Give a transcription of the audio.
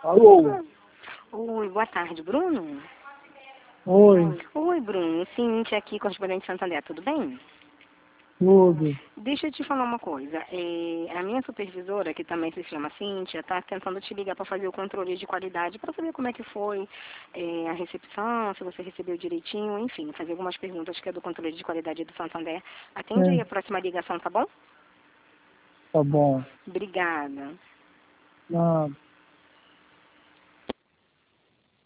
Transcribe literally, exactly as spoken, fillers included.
Alô? Oi, boa tarde, Bruno? Oi, Oi, Bruno. Cíntia aqui, correspondente de Santander, tudo bem? tudo. Deixa eu te falar uma coisa. É, a minha supervisora, que também se chama Cíntia, está tentando te ligar para fazer o controle de qualidade, para saber como é que foi é, a recepção, se você recebeu direitinho, enfim, fazer algumas perguntas que é do controle de qualidade do Santander. Atende aí Sim, a próxima ligação, tá bom? tá bom. Obrigada. Nada.